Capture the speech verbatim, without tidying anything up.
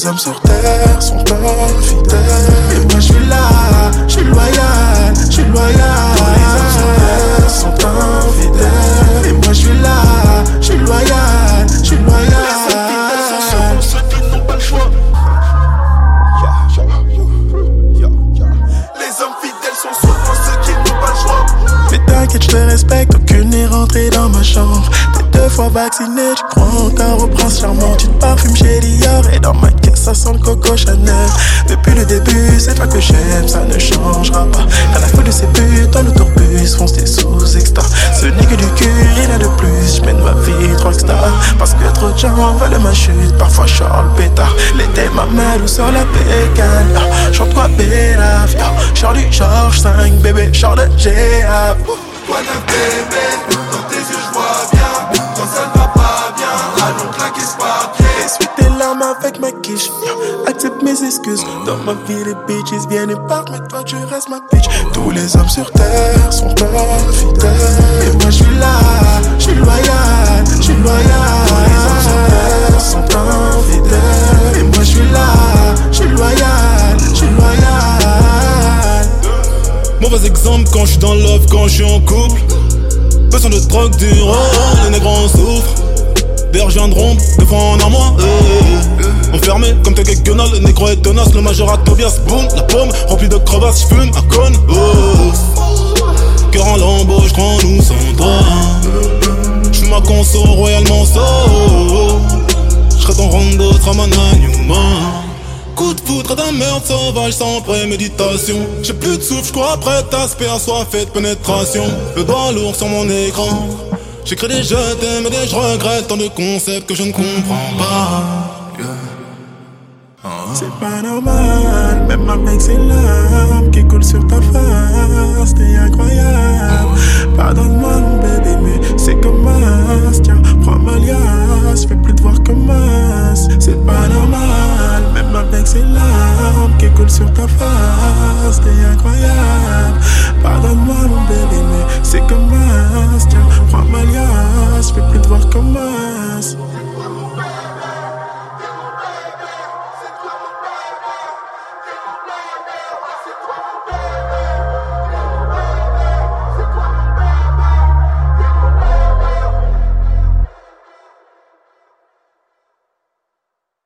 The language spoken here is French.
les hommes sur terre sont infidèles. Et moi je suis là, je suis loyal, je suis loyal. Tous les hommes sur terre sont infidèles. Et moi je suis là, je suis loyal, je suis loyal. Les hommes fidèles sont ceux pour ceux qui n'ont pas le choix. Les hommes fidèles sont ceux pour ceux qui n'ont pas le choix. Mais t'inquiète, je te respecte, aucune n'est rentrée dans ma chambre. T'es deux fois vacciné, tu crois encore au prince charmant. Tu te parfumes chez Dior et dans ma caisse ça sent le Coco Chanel. Depuis le début, c'est toi que j'aime, ça ne changera pas. Rien à foutre de ces putes, dans l'autobus, fonce des sous extra. Ce n'est que du cul, rien de plus, je mène ma vie rockstar. Parce que trop de gens veulent ma chute, parfois Charles pétard. L'été ma main ou sur la pécane. Chante-toi Bélave, Charlie George cinq, bébé, Charles de G A. Toi neuf bébé, dans tes yeux je vois bien. Quand ça ne va pas bien, allons claquer ce papier. Essuie tes larmes avec ma quiche, accepte mes excuses. Dans ma vie les bitches viennent et partent, mais toi tu restes ma bitch. Tous les hommes sur terre sont infidèles. Et moi je suis là, je suis loyal, je suis loyal. Tous les hommes sur terre sont infidèles. Et moi je suis là, je suis loyal, je suis loyal. Mauvais exemple quand je suis dans love, quand je suis en couple. Besoin de drogue, du rôle, les nègres en souffrent. D'ailleurs viendront défendre moi, euh, enfermé comme tes gueguenal, le négro est tenace, le major à Tobias, boum, la pomme remplie de crevasses, j'fume à conne, oh. Cœur en lambeau, j'crois nous sans droit. J'fume ma conso royalement so. J'serais ton rondo, Traman Newman. Coup de foudre d'un meurtre sauvage sans préméditation. J'ai plus de souffle, j'cours après ta spé assoiffé de pénétration. Le doigt lourd sur mon écran. J'écris des je t'aime et des je regrette. Tant de concepts que je ne comprends pas. C'est pas normal, même avec ces larmes qui coulent sur ta face. T'es un